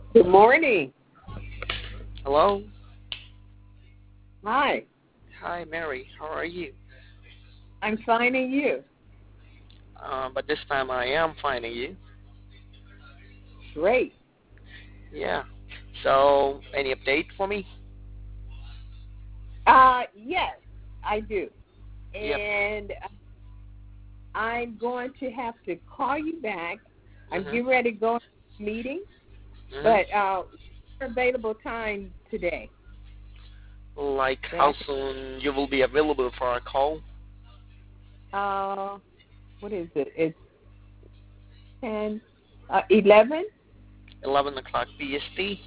Good morning. Hello. Hi. Hi, Mary. How are you? I'm finding you. But this time I am finding you. Great. Yeah. So, any update for me? Yes, I do. Yep. And I'm going to have to call you back. I'm Mhm. getting ready to go to a meeting, Mhm. but available time today. Like That how soon you will be available for a call? what is it? It's 10, 11. 11 o'clock PST.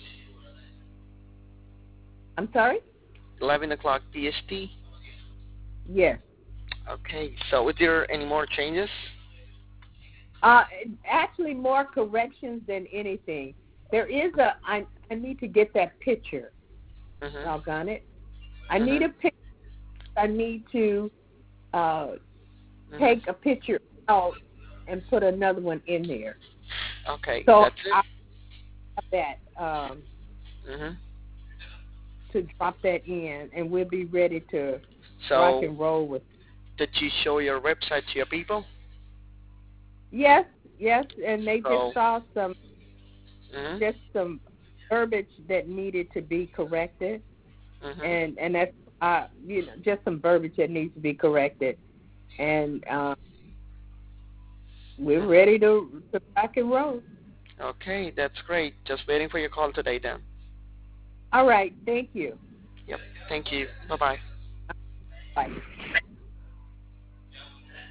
I'm sorry? 11 o'clock PST. Yes. Okay. So, is there any more changes? Uh, Actually, more corrections than anything. There is I need to get that picture. Mhm. Doggone it. I need Mhm. a picture. I need to uh, Mhm. take a picture out and put another one in there. Okay. So That's it. I have that Mhm. to drop that in, and we'll be ready to rock So, and roll with. did you show your website to your people? Yes, yes, and they just So. saw Mhm. some verbiage that needed to be corrected, Mhm. and that's just some verbiage that needs to be corrected, and we're Mhm. ready to rock and roll. Okay, that's great. Just waiting for your call today then. All right, thank you. Yep. Thank you. Bye-bye. Bye.